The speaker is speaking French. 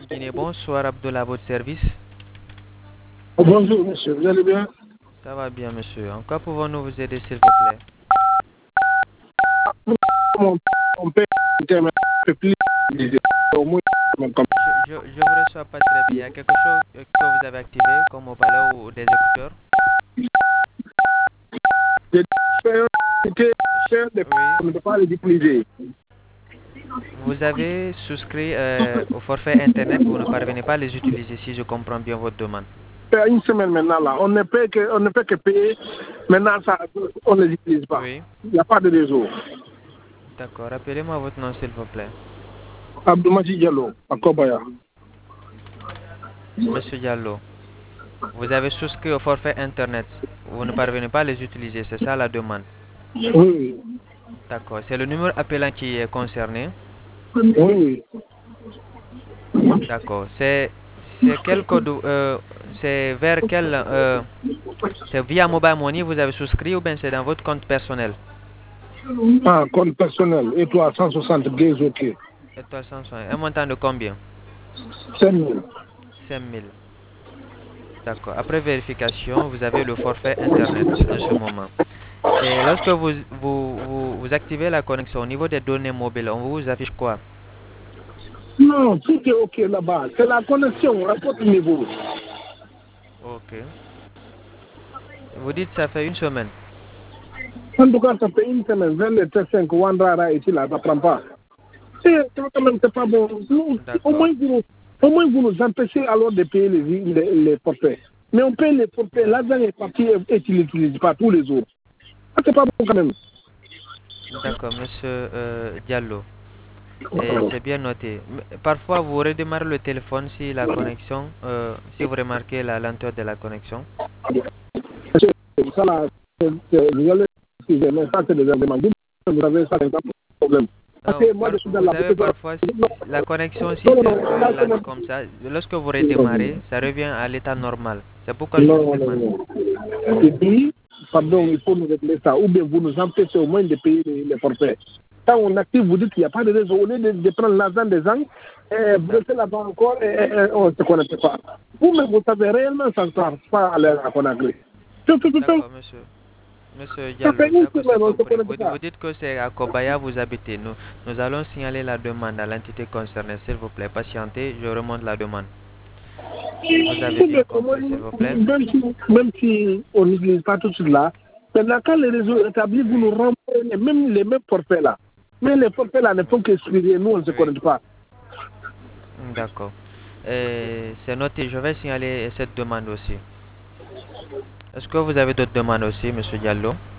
Guinée. Bonsoir Abdullah, à votre service. Bonjour monsieur, vous allez bien? Ça va bien, monsieur. En quoi pouvons-nous vous aider, s'il vous plaît? Mon père était un peu plus au moins comme Je vous reçois pas très bien. Il y a quelque chose que vous avez activé, comme haut-parleur ou des écouteurs? des on ne Oui. peut pas les utiliser. Vous avez souscrit au forfait Internet, vous ne parvenez pas à les utiliser, si je comprends bien votre demande. Une semaine maintenant là, on ne peut que payer. Maintenant ça, on ne les utilise pas. Oui. Il n'y a pas de réseau. D'accord. Rappelez-moi votre nom, s'il vous plaît. Abdoumaji Diallo, à Kobaya. Monsieur Diallo, vous avez souscrit au forfait Internet. Vous ne parvenez pas à les utiliser, c'est ça la demande? Oui, D'accord. C'est le numéro appelant qui est concerné. oui. D'accord. C'est quel code, c'est vers quel, c'est via Mobile Money vous avez souscrit ou bien c'est dans votre compte personnel? Ah, compte personnel, et toi 160 gays, ok. Et 360. Un montant de combien? 5 000. 5 000. D'accord. Après vérification, vous avez le forfait Internet en ce moment. Et lorsque vous activez la connexion au niveau des données mobiles, on vous affiche quoi? Non, tout est ok là-bas. C'est la connexion à votre niveau. Ok. Vous dites ça fait une semaine. En tout cas, ça fait une semaine, 22 Wandrara est là, ça ne prend pas. Quand même, c'est pas bon. Au D'accord. moins, vous nous empêchez alors de payer les forfaits. Mais on paye les forfaits, D'ac- l'argent est parti et tu ne l'utilises pas tous les jours. Ça, c'est pas bon quand même. D'accord, monsieur Diallo. Et c'est bien noté. Parfois, vous redémarrez le téléphone si la connexion, si vous remarquez la lenteur de la connexion. Ça, là, vous allez utiliser, mais ça, c'est des arguments. Vous avez ça, c'est pas un problème. Parce que moi, je suis dans Vous la savez, boutique. parfois, la connexion, si Non, c'est non, un peu là, c'est lente comme ça, lorsque vous mon... redémarrez, ça revient à l'état normal. C'est pourquoi je vous Non, non, demande. non. Et puis, pardon, il faut nous régler ça. Ou bien vous nous empêchez au moins de payer les forfaits. Quand on active, vous dites qu'il n'y a pas de réseau. Au lieu de prendre l'argent des gens, vous restez là-bas encore et on ne se connecte pas. Vous-même, vous savez réellement ça ne sert pas à la Conakry. D'accord, monsieur. Monsieur Ça Diallo, fait une d'accord, c'est semaine, on ne se compris. connecte Vous pas. dites que c'est à Kobaya vous habitez. Nous allons signaler la demande à l'entité concernée, s'il vous plaît. Patientez, je remonte la demande. Vous avez bien compris, s'il vous plaît. Même si on n'utilise pas tout cela, maintenant, quand les réseaux établis, vous nous renvoyez même les mêmes forfaits là. Mais les forfaits là ne font qu'expirer, nous on ne se Oui, connecte pas. d'accord. C'est noté, je vais signaler cette demande aussi. Est-ce que vous avez d'autres demandes aussi, monsieur Diallo?